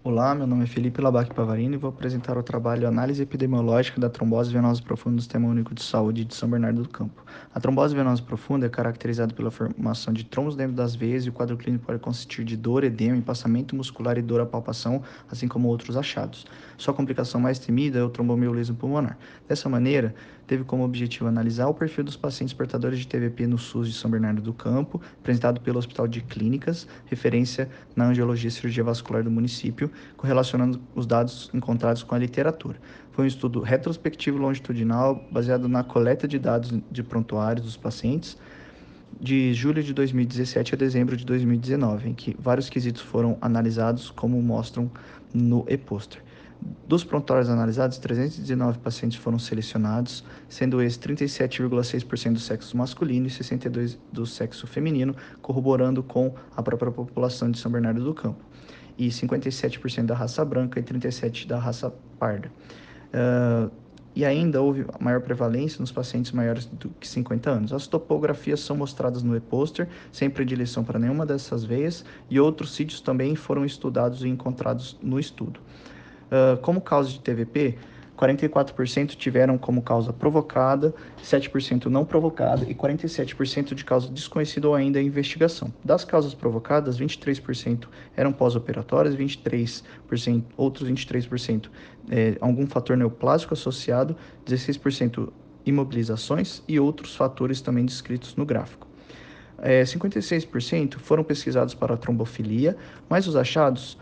Olá, meu nome é Felipe Labac Pavarini e vou apresentar o trabalho Análise Epidemiológica da Trombose Venosa Profunda do Sistema Único de Saúde de São Bernardo do Campo. A trombose venosa profunda é caracterizada pela formação de trombos dentro das veias e o quadro clínico pode consistir de dor, edema, empassamento muscular e dor à palpação, assim como outros achados. Sua complicação mais temida é o trombomiolismo pulmonar. Dessa maneira, teve como objetivo analisar o perfil dos pacientes portadores de TVP no SUS de São Bernardo do Campo, apresentado pelo Hospital de Clínicas, referência na Angiologia e Cirurgia Vascular do município, correlacionando os dados encontrados com a literatura. Foi um estudo retrospectivo longitudinal baseado na coleta de dados de prontuários dos pacientes de julho de 2017 a dezembro de 2019, em que vários quesitos foram analisados, como mostram no e-poster. Dos prontuários analisados, 319 pacientes foram selecionados, sendo esses 37,6% do sexo masculino e 62% do sexo feminino, corroborando com a própria população de São Bernardo do Campo, e 57% da raça branca e 37% da raça parda. E ainda houve maior prevalência nos pacientes maiores do que 50 anos. As topografias são mostradas no e-poster, sem predileção para nenhuma dessas veias, e outros sítios também foram estudados e encontrados no estudo. Como causa de TVP, 44% tiveram como causa provocada, 7% não provocada e 47% de causa desconhecida ou ainda em investigação. Das causas provocadas, 23% eram pós-operatórias, 23%, outros 23% algum fator neoplásico associado, 16% imobilizações e outros fatores também descritos no gráfico. 56% foram pesquisados para a trombofilia, mas os achados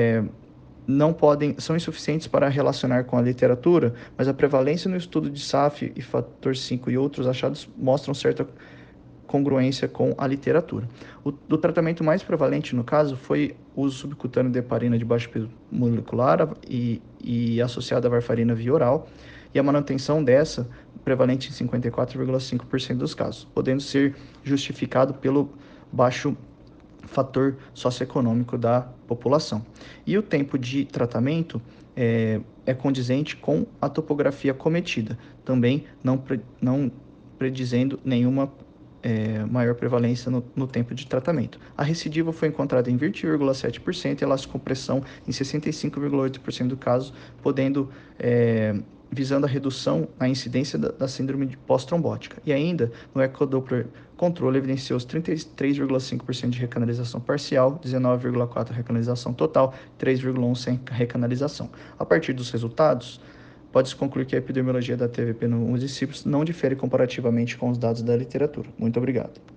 são insuficientes para relacionar com a literatura, mas a prevalência no estudo de SAF e fator 5 e outros achados mostram certa congruência com a literatura. O tratamento mais prevalente, no caso, foi o uso subcutâneo de heparina de baixo peso molecular e associada à varfarina via oral, e a manutenção dessa prevalente em 54,5% dos casos, podendo ser justificado pelo baixo fator socioeconômico da população. E o tempo de tratamento é condizente com a topografia cometida, também não predizendo nenhuma maior prevalência no tempo de tratamento. A recidiva foi encontrada em 20,7% e elastocompressão em 65,8% do caso, podendo visando a redução na incidência da síndrome de pós-trombótica. E ainda, no ecodoppler controle, evidenciou os 33,5% de recanalização parcial, 19,4% recanalização total, 3,1% sem recanalização. A partir dos resultados, pode-se concluir que a epidemiologia da TVP no município não difere comparativamente com os dados da literatura. Muito obrigado.